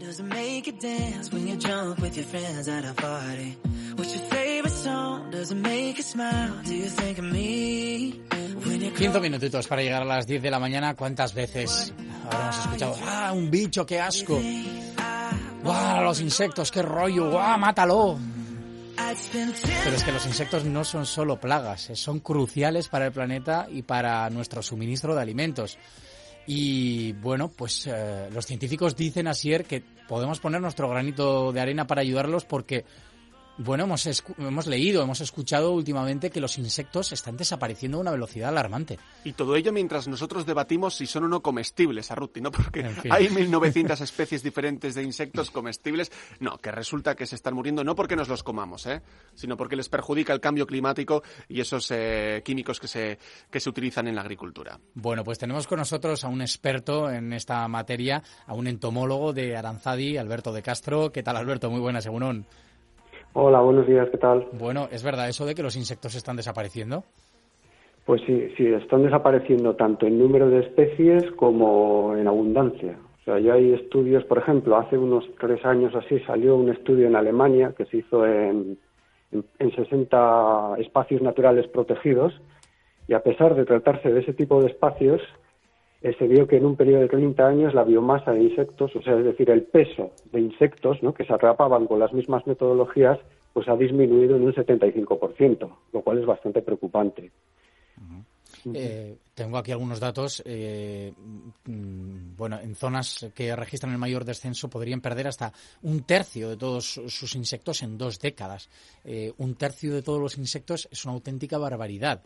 Does it make you dance when you're drunk with your friends at a party? What's your favorite song? Does it make you smile? Do you think of me? 15 minutitos para llegar a las 10 de la mañana. ¿Cuántas veces habremos escuchado? ¡Ah, un bicho, qué asco! ¡Guau, los insectos, qué rollo! ¡Guau, mátalo! Pero es que los insectos no son solo plagas, son cruciales para el planeta y para nuestro suministro de alimentos. Y bueno, pues los científicos dicen, Asier, que podemos poner nuestro granito de arena para ayudarlos porque, bueno, hemos leído, hemos escuchado últimamente que los insectos están desapareciendo a una velocidad alarmante. Y todo ello mientras nosotros debatimos si son o no comestibles, Arruti, ¿no? Porque hay 1.900 especies diferentes de insectos comestibles. No, que resulta que se están muriendo no porque nos los comamos, sino porque les perjudica el cambio climático y esos químicos que se utilizan en la agricultura. Bueno, pues tenemos con nosotros a un experto en esta materia, a un entomólogo de Aranzadi, Alberto de Castro. ¿Qué tal, Alberto? Muy buenas, egunon. Hola, buenos días, ¿qué tal? Bueno, ¿es verdad eso de que los insectos están desapareciendo? Pues sí, están desapareciendo tanto en número de especies como en abundancia. O sea, ya hay estudios, por ejemplo, hace unos 3 años así salió un estudio en Alemania que se hizo en 60 espacios naturales protegidos y a pesar de tratarse de ese tipo de espacios, se vio que en un periodo de 30 años la biomasa de insectos, o sea, es decir, el peso de insectos, ¿no?, que se atrapaban con las mismas metodologías, pues ha disminuido en un 75%, lo cual es bastante preocupante. Tengo aquí algunos datos. Bueno, en zonas que registran el mayor descenso podrían perder hasta 1/3 de todos sus insectos en 2 décadas. 1/3 de todos los insectos es una auténtica barbaridad.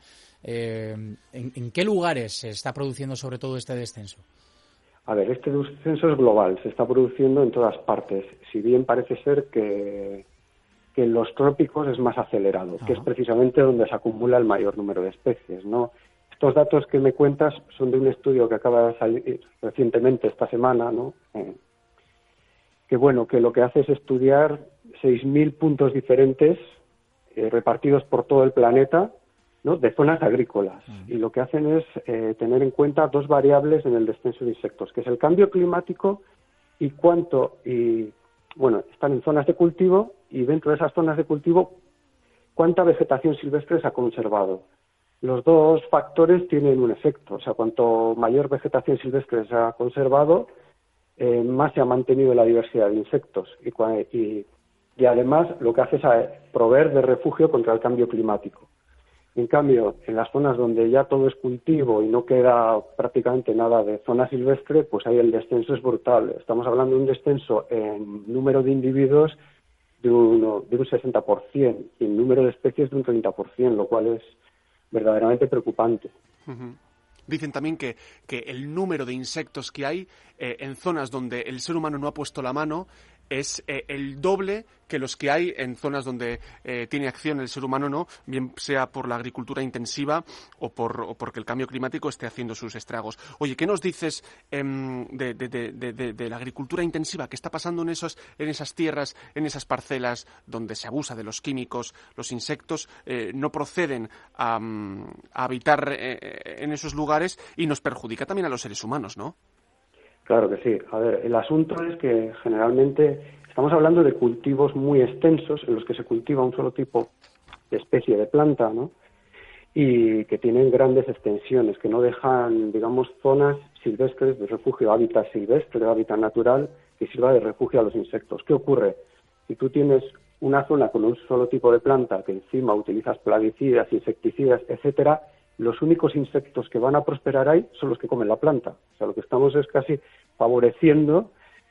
¿En qué lugares se está produciendo sobre todo este descenso? A ver, este descenso es global, se está produciendo en todas partes. Si bien parece ser que en los trópicos es más acelerado, que es precisamente donde se acumula el mayor número de especies, ¿no? Estos datos que me cuentas son de un estudio que acaba de salir recientemente esta semana, ¿no? Que lo que hace es estudiar 6.000 puntos diferentes repartidos por todo el planeta, ¿no?, de zonas agrícolas. Y lo que hacen es tener en cuenta 2 variables en el descenso de insectos, que es el cambio climático y están en zonas de cultivo y dentro de esas zonas de cultivo, cuánta vegetación silvestre se ha conservado. Los 2 factores tienen un efecto, o sea, cuanto mayor vegetación silvestre se ha conservado, más se ha mantenido la diversidad de insectos y además lo que hace es proveer de refugio contra el cambio climático. En cambio, en las zonas donde ya todo es cultivo y no queda prácticamente nada de zona silvestre, pues ahí el descenso es brutal. Estamos hablando de un descenso en número de individuos de un 60% y en número de especies de un 30%, lo cual es verdaderamente preocupante. Dicen también que el número de insectos que hay en zonas donde el ser humano no ha puesto la mano es el doble que los que hay en zonas donde tiene acción el ser humano, ¿no?, bien sea por la agricultura intensiva o porque el cambio climático esté haciendo sus estragos. Oye, ¿qué nos dices de la agricultura intensiva? ¿Qué está pasando en esas tierras, en esas parcelas donde se abusa de los químicos? Los insectos no proceden a habitar en esos lugares y nos perjudica también a los seres humanos, ¿no? Claro que sí. A ver, el asunto es que generalmente estamos hablando de cultivos muy extensos en los que se cultiva un solo tipo de especie de planta, ¿no?, y que tienen grandes extensiones, que no dejan, digamos, zonas silvestres de refugio, hábitat silvestre, hábitat natural, que sirva de refugio a los insectos. ¿Qué ocurre? Si tú tienes una zona con un solo tipo de planta, que encima utilizas plaguicidas, insecticidas, etcétera, los únicos insectos que van a prosperar ahí son los que comen la planta. O sea, lo que estamos es casi favoreciendo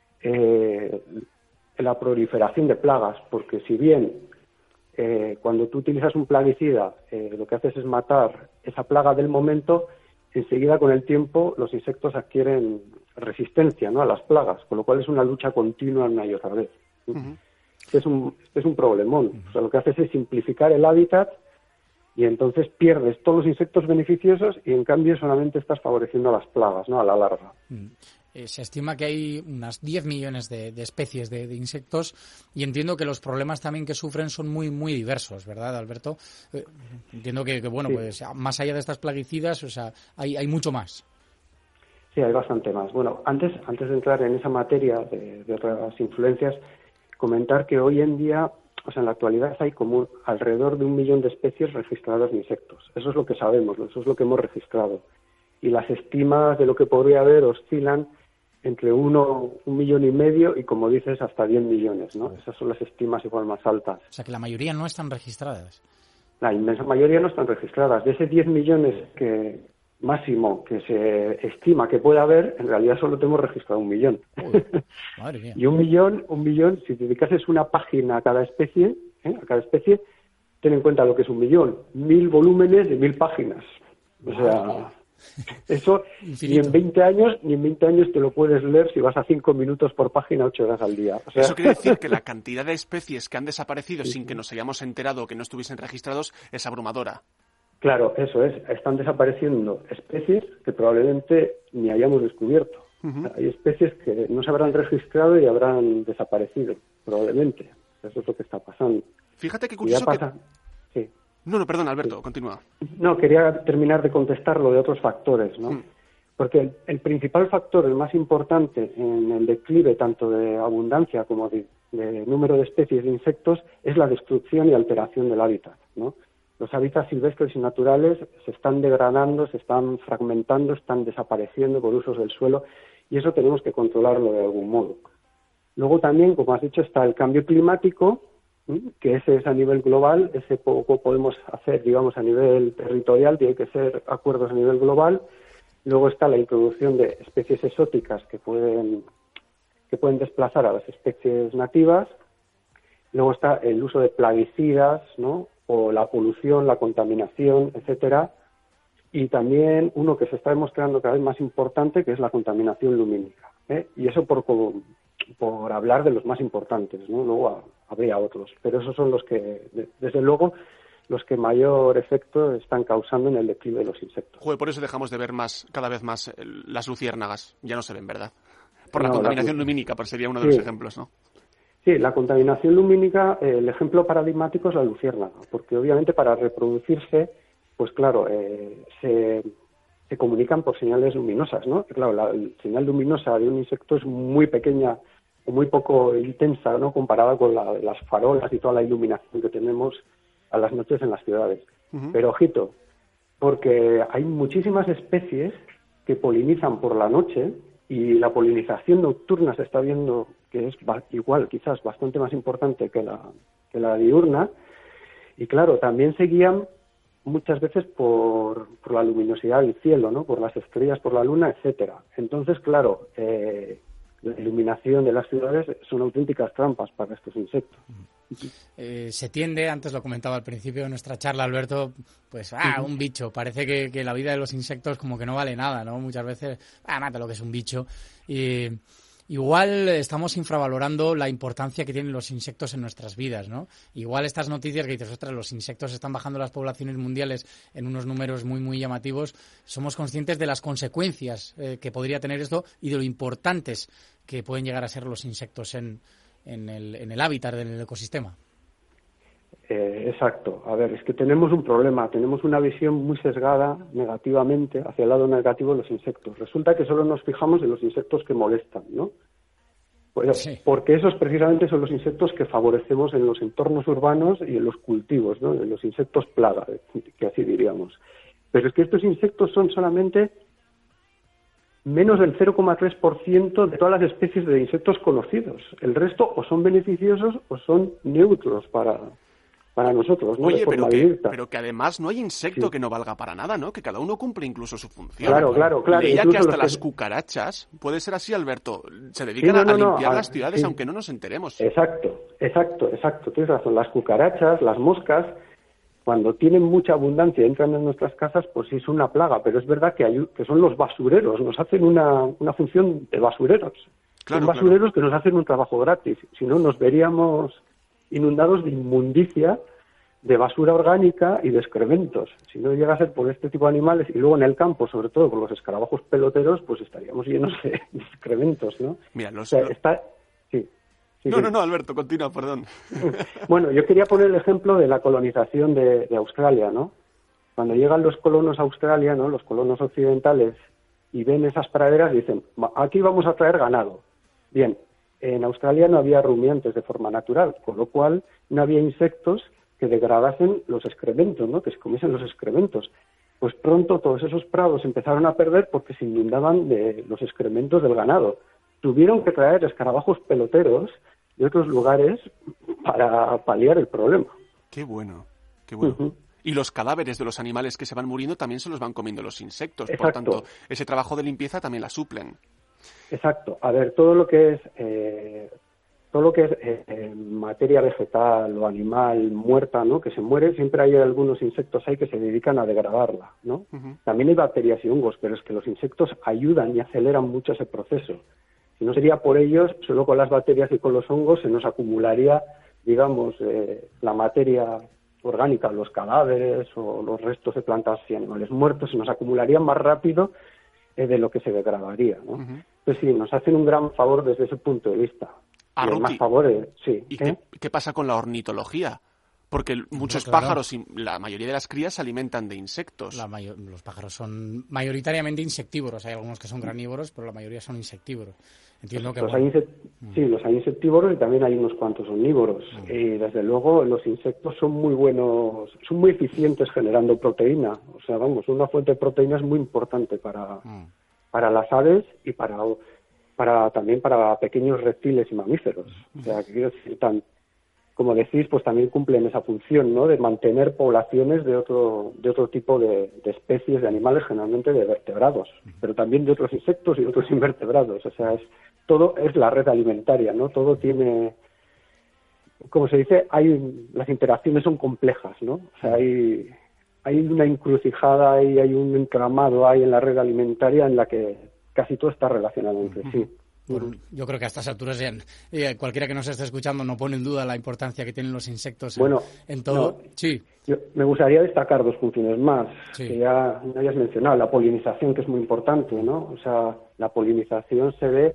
la proliferación de plagas, porque si bien cuando tú utilizas un plaguicida lo que haces es matar esa plaga del momento, enseguida con el tiempo los insectos adquieren resistencia, ¿no?, a las plagas, con lo cual es una lucha continua una y otra vez. Este es un problemón. O sea, lo que haces es simplificar el hábitat y entonces pierdes todos los insectos beneficiosos y en cambio solamente estás favoreciendo a las plagas, ¿no?, a la larga. Se estima que hay unas 10 millones de especies de insectos y entiendo que los problemas también que sufren son muy muy diversos, ¿verdad, Alberto? Entiendo que bueno, sí, pues más allá de estas plaguicidas, o sea, hay mucho más. Sí, hay bastante más. Bueno, antes de entrar en esa materia de otras influencias, comentar que hoy en día, o sea, en la actualidad hay como alrededor de 1 millón de especies registradas de insectos. Eso es lo que sabemos, eso es lo que hemos registrado. Y las estimas de lo que podría haber oscilan entre 1,5 millones y, como dices, hasta 10 millones, ¿no? Esas son las estimas igual más altas. O sea, que la mayoría no están registradas. La inmensa mayoría no están registradas. De ese 10 millones máximo que se estima que puede haber, en realidad solo tenemos registrado 1 millón. Uy, madre mía. Y 1 millón, si dedicases una página a cada especie, ten en cuenta lo que es 1 millón, 1000 volúmenes de 1000 páginas. O sea, eso ni en 20 años te lo puedes leer si vas a 5 minutos por página, 8 horas al día. O sea, eso quiere decir que la cantidad de especies que han desaparecido sin que nos hayamos enterado o que no estuviesen registrados es abrumadora. Claro, eso es. Están desapareciendo especies que probablemente ni hayamos descubierto. Uh-huh. Hay especies que no se habrán registrado y habrán desaparecido, probablemente. Eso es lo que está pasando. Fíjate qué curioso Sí. No, perdón, Alberto, continúa. No, quería terminar de contestar lo de otros factores, ¿no? Porque el principal factor, el más importante en el declive tanto de abundancia como de número de especies de insectos, es la destrucción y alteración del hábitat, ¿no? Los hábitats silvestres y naturales se están degradando, se están fragmentando, están desapareciendo por usos del suelo, y eso tenemos que controlarlo de algún modo. Luego también, como has dicho, está el cambio climático, que ese es a nivel global, ese poco podemos hacer, digamos, a nivel territorial, tiene que ser acuerdos a nivel global. Luego está la introducción de especies exóticas que pueden desplazar a las especies nativas. Luego está el uso de plaguicidas, ¿no? O la polución, la contaminación, etcétera. Y también uno que se está demostrando cada vez más importante, que es la contaminación lumínica, ¿eh? Y eso por hablar de los más importantes, ¿no? Luego habría otros, pero esos son los que, desde luego, los que mayor efecto están causando en el declive de los insectos. Joder, por eso dejamos de ver cada vez más las luciérnagas. Ya no se ven, ¿verdad? Por la contaminación lumínica, pues sería uno de los ejemplos, ¿no? Sí, la contaminación lumínica, el ejemplo paradigmático es la luciérnaga, porque obviamente para reproducirse, pues claro, se comunican por señales luminosas, ¿no? Claro, la señal luminosa de un insecto es muy pequeña o muy poco intensa, ¿no? Comparada con las farolas y toda la iluminación que tenemos a las noches en las ciudades. Uh-huh. Pero ojito, porque hay muchísimas especies que polinizan por la noche y la polinización nocturna se está viendo que es igual, quizás bastante más importante que la diurna. Y claro, también se guían muchas veces por la luminosidad del cielo, ¿no? Por las estrellas, por la luna, etcétera. Entonces, claro, la iluminación de las ciudades son auténticas trampas para estos insectos. Se tiende, antes lo comentaba al principio de nuestra charla, Alberto, pues, un bicho. Parece que la vida de los insectos como que no vale nada, ¿no? Muchas veces, mata lo que es un bicho. Y igual estamos infravalorando la importancia que tienen los insectos en nuestras vidas, ¿no? Igual estas noticias que dices, ostras, los insectos están bajando las poblaciones mundiales en unos números muy, muy llamativos. Somos conscientes de las consecuencias que podría tener esto y de lo importantes que pueden llegar a ser los insectos en el hábitat, en el ecosistema. Exacto. A ver, es que tenemos un problema, tenemos una visión muy sesgada negativamente hacia el lado negativo de los insectos. Resulta que solo nos fijamos en los insectos que molestan, ¿no? Pues sí. Porque esos precisamente son los insectos que favorecemos en los entornos urbanos y en los cultivos, ¿no? En los insectos plaga, que así diríamos. Pero es que estos insectos son solamente menos del 0,3% de todas las especies de insectos conocidos. El resto o son beneficiosos o son neutros para nosotros, ¿no? Oye, pero que además no hay insecto que no valga para nada, ¿no? Que cada uno cumple incluso su función. Claro. Leía que hasta las cucarachas, puede ser así, Alberto, se dedican a limpiar las ciudades aunque no nos enteremos. Exacto. Tienes razón. Las cucarachas, las moscas, cuando tienen mucha abundancia y entran en nuestras casas, pues sí es una plaga, pero es verdad que son los basureros, nos hacen una función de basureros. Son basureros que nos hacen un trabajo gratis, si no nos veríamos inundados de inmundicia, de basura orgánica y de excrementos. Si no llega a ser por este tipo de animales, y luego en el campo, sobre todo por los escarabajos peloteros, pues estaríamos llenos de excrementos, ¿no? Mira, Sí. No, Alberto, continúa, perdón. Bueno, yo quería poner el ejemplo de la colonización de Australia, ¿no? Cuando llegan los colonos a Australia, ¿no? Los colonos occidentales, y ven esas praderas y dicen, aquí vamos a traer ganado. Bien, en Australia no había rumiantes de forma natural, con lo cual no había insectos que degradasen los excrementos, ¿no? Que se comiesen los excrementos. Pues pronto todos esos prados empezaron a perder porque se inundaban de los excrementos del ganado. Tuvieron que traer escarabajos peloteros de otros lugares para paliar el problema. Qué bueno, qué bueno. Uh-huh. Y los cadáveres de los animales que se van muriendo también se los van comiendo los insectos. Exacto. Por tanto, ese trabajo de limpieza también la suplen. Exacto. A ver, todo lo que es materia vegetal o animal muerta, ¿no? Que se muere, siempre hay algunos insectos ahí que se dedican a degradarla, ¿no? Uh-huh. También hay bacterias y hongos, pero es que los insectos ayudan y aceleran mucho ese proceso. Si no sería por ellos, solo con las bacterias y con los hongos se nos acumularía, digamos, la materia orgánica, los cadáveres o los restos de plantas y animales muertos, se nos acumularían más rápido de lo que se degradaría, ¿no? Uh-huh. Pues sí, nos hacen un gran favor desde ese punto de vista. Y más favores, sí. ¿Y qué pasa con la ornitología? Porque muchos pájaros y la mayoría de las crías se alimentan de insectos. Los pájaros son mayoritariamente insectívoros. Hay algunos que son granívoros, pero la mayoría son insectívoros. Entiendo que sí, los hay insectívoros y también hay unos cuantos omnívoros. Y desde luego los insectos son muy buenos, son muy eficientes generando proteína. O sea, vamos, una fuente de proteína es muy importante para las aves y también para pequeños reptiles y mamíferos. O sea, quiero decir, como decís, pues también cumplen esa función, ¿no? De mantener poblaciones de otro tipo de especies de animales, generalmente de vertebrados, pero también de otros insectos y otros invertebrados. O sea, todo es la red alimentaria, ¿no? Todo tiene, como se dice, las interacciones son complejas, ¿no? O sea, hay una encrucijada y hay un entramado ahí en la red alimentaria en la que casi todo está relacionado entre sí. Bueno, yo creo que a estas alturas cualquiera que nos esté escuchando no pone en duda la importancia que tienen los insectos en todo. Sí. Me gustaría destacar dos funciones más, que ya hayas mencionado. La polinización, que es muy importante, ¿no? O sea, la polinización se ve...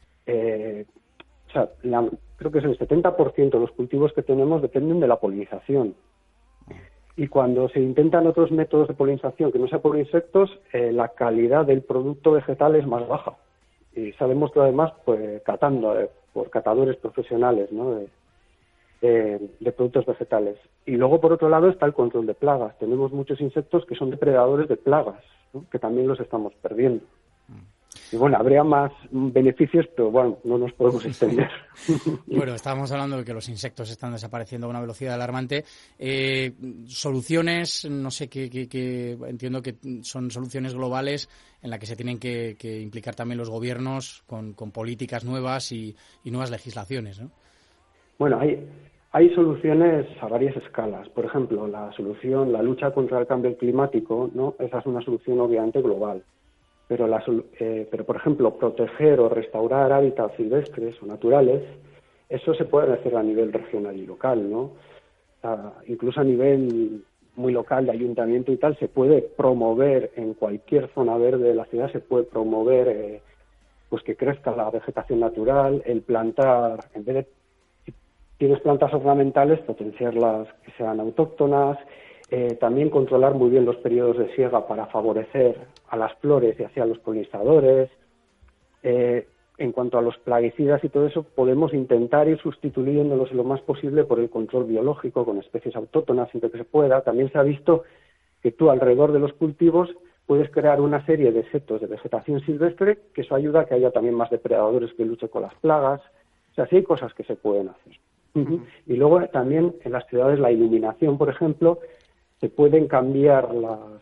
creo que es el 70% de los cultivos que tenemos dependen de la polinización. Y cuando se intentan otros métodos de polinización que no sea por insectos, la calidad del producto vegetal es más baja. Y se ha demostrado además catando por catadores profesionales, ¿no? de productos vegetales. Y luego, por otro lado, está el control de plagas. Tenemos muchos insectos que son depredadores de plagas, ¿no? Que también los estamos perdiendo. Y bueno, habría más beneficios, pero bueno, no nos podemos extender. Bueno, estábamos hablando de que los insectos están desapareciendo a una velocidad alarmante. Soluciones, no sé qué entiendo que son soluciones globales en las que se tienen que implicar también los gobiernos con políticas nuevas y nuevas legislaciones, ¿no? Bueno, hay soluciones a varias escalas. Por ejemplo, la lucha contra el cambio climático, ¿no? Esa es una solución obviamente global. Pero, por ejemplo, proteger o restaurar hábitats silvestres o naturales, eso se puede hacer a nivel regional y local, ¿no? Incluso a nivel muy local de ayuntamiento y tal, se puede promover en cualquier zona verde de la ciudad, se puede promover pues que crezca la vegetación natural, el plantar, en vez de si tienes plantas ornamentales, potenciarlas que sean autóctonas. También controlar muy bien los periodos de siega para favorecer a las flores y hacia los polinizadores. En cuanto a los plaguicidas y todo eso, podemos intentar ir sustituyéndolos lo más posible por el control biológico con especies autóctonas siempre que se pueda. También se ha visto que tú alrededor de los cultivos puedes crear una serie de setos de vegetación silvestre, que eso ayuda a que haya también más depredadores que luchen con las plagas. O sea, sí hay cosas que se pueden hacer. Uh-huh. Y luego también en las ciudades la iluminación, por ejemplo, se pueden cambiar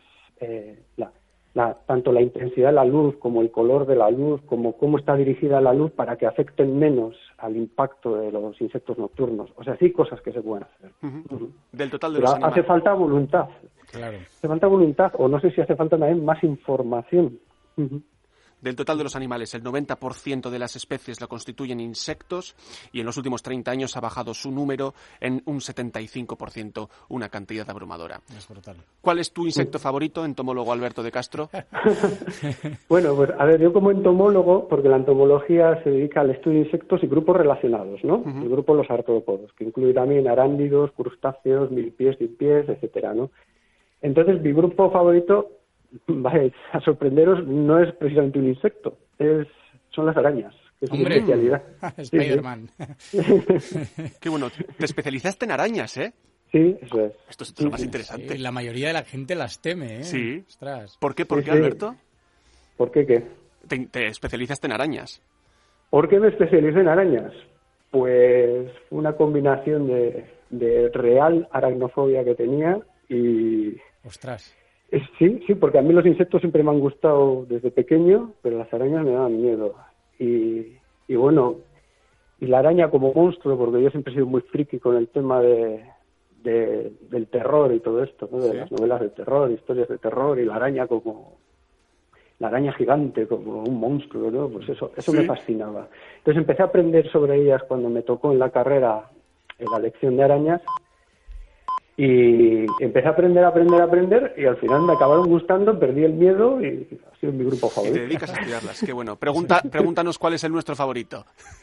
tanto la intensidad de la luz como el color de la luz, como cómo está dirigida la luz para que afecten menos al impacto de los insectos nocturnos. O sea, sí hay cosas que se pueden hacer. Uh-huh. Uh-huh. Del total de los animales. Hace falta voluntad. Claro. Hace falta voluntad, o no sé si hace falta también más información. Uh-huh. Del total de los animales, el 90% de las especies la constituyen insectos y en los últimos 30 años ha bajado su número en un 75%, una cantidad abrumadora. Es brutal. ¿Cuál es tu insecto favorito, entomólogo Alberto de Castro? Bueno, pues a ver, yo como entomólogo, porque la entomología se dedica al estudio de insectos y grupos relacionados, ¿no? Uh-huh. El grupo de los artrópodos, que incluye también arándidos, crustáceos, milpies, etcétera, ¿no? Entonces, mi grupo favorito vais a sorprenderos, no es precisamente un insecto, son las arañas, que es mi ¡Hombre! especialidad. Spider-Man. Qué bueno, te especializaste en arañas, ¿eh? Sí, eso es. Esto es lo más interesante. Sí, la mayoría de la gente las teme, ¿eh? Sí. Ostras. ¿Por qué, Sí. Alberto? ¿Por qué qué? Te especializaste en arañas. ¿Por qué me especialicé en arañas? Pues una combinación de real aracnofobia que tenía y... Ostras. Sí, porque a mí los insectos siempre me han gustado desde pequeño, pero las arañas me daban miedo. Y bueno, y la araña como monstruo, porque yo siempre he sido muy friki con el tema del terror y todo esto, ¿no? De las novelas de terror, historias de terror, y la araña gigante, como un monstruo, ¿no? Pues eso me fascinaba. Entonces empecé a aprender sobre ellas cuando me tocó en la carrera la lección de arañas, y empecé a aprender, y al final me acabaron gustando, perdí el miedo y ha sido mi grupo Y favorito. te dedicas a estudiarlas, qué bueno. Pregúntanos cuál es el nuestro favorito.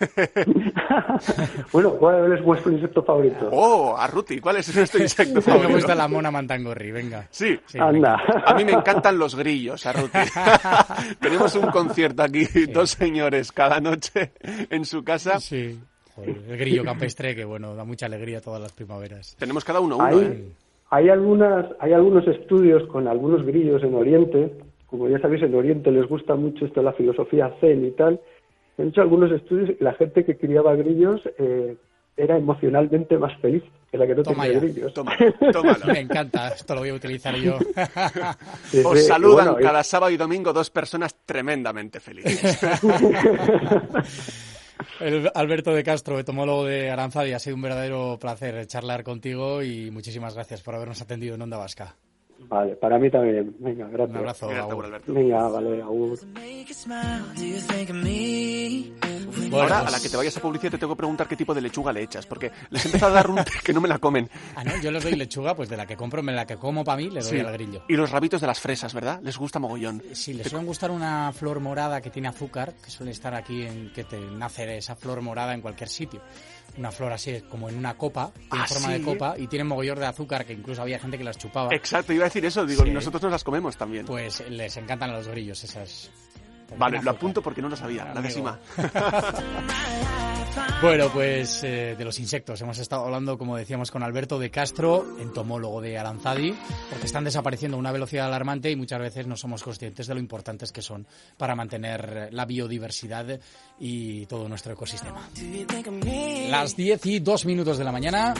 Bueno, ¿cuál es vuestro insecto favorito? ¡Oh, Arruti! ¿Cuál es nuestro insecto Me favorito? gusta la mona mantangorri, venga. Sí. Anda. A mí me encantan los grillos, Arruti. Tenemos un concierto aquí, 2 señores cada noche en su casa. Sí. Joder, el grillo campestre, que bueno, da mucha alegría todas las primaveras. Tenemos cada uno, ¿eh? Hay algunos estudios con algunos grillos en Oriente. Como ya sabéis, en Oriente les gusta mucho esto de la filosofía zen y tal. Han hecho algunos estudios y la gente que criaba grillos era emocionalmente más feliz que la que no tenía grillos. Tómalo. Me encanta, esto lo voy a utilizar yo. Os saludan cada sábado y domingo 2 personas tremendamente felices. Alberto de Castro, entomólogo de Aranzadi, ha sido un verdadero placer charlar contigo y muchísimas gracias por habernos atendido en Onda Vasca. Vale, para mí también. Venga, gracias. Un abrazo. Alberto. Venga, vale, agur. Bueno, ahora, a la que te vayas a publicidad, te tengo que preguntar qué tipo de lechuga le echas, porque les he empezado a dar un té que no me la comen. Ah, no, yo les doy lechuga, pues de la que compro, la que como para mí, le doy al grillo. Y los rabitos de las fresas, ¿verdad? Les gusta mogollón. Sí, les suele gustar una flor morada que tiene azúcar, que suele estar aquí, que te nace esa flor morada en cualquier sitio. Una flor así, como en una copa, tiene forma de copa, y tiene mogollón de azúcar, que incluso había gente que las chupaba. Exacto, iba a decir eso, digo, nosotros nos las comemos también. Pues les encantan a los grillos esas. Vale, lo apunto porque no lo sabía, la décima. Bueno, pues de los insectos hemos estado hablando, como decíamos, con Alberto de Castro, entomólogo de Aranzadi, porque están desapareciendo a una velocidad alarmante y muchas veces no somos conscientes de lo importantes que son para mantener la biodiversidad y todo nuestro ecosistema. Las 10:02 de la mañana.